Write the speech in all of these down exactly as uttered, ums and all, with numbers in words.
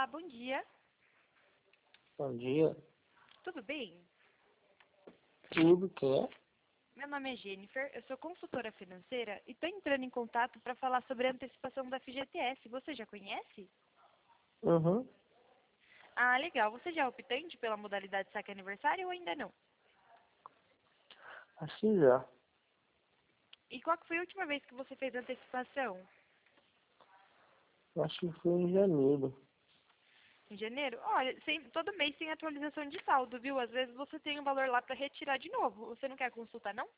Olá, bom dia. Bom dia. Tudo bem? Tudo, quem é? Meu nome é Jennifer, eu sou consultora financeira e estou entrando em contato para falar sobre a antecipação da F G T S. Você já conhece? Uhum. Ah, legal. Você já é optante pela modalidade saque aniversário ou ainda não? Assim já. E qual que foi a última vez que você fez a antecipação? Acho que foi em janeiro. Em janeiro? Olha, sem- todo mês tem atualização de saldo, viu? Às vezes você tem um valor lá para retirar de novo. Você não quer consultar, não?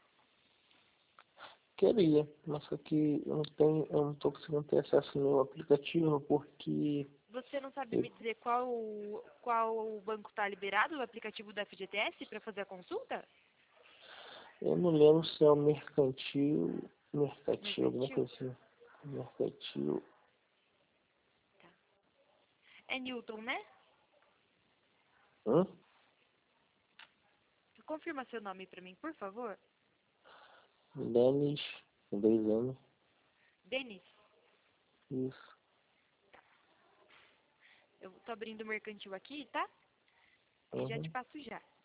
Queria, mas só que eu não tenho, eu não tô conseguindo ter acesso no meu aplicativo porque Você não sabe eu, me dizer qual, qual banco está liberado, o aplicativo da F G T S, para fazer a consulta? eu não lembro se é o mercantil, mercantil, alguma Mercantil? coisa assim. Mercantil. Tá. É Newton, né? Hã? Confirma seu nome para mim, por favor. Denis, com dois anos. Denis, Isso. eu tô abrindo o mercantil aqui, tá? E já te Uhum. passo já.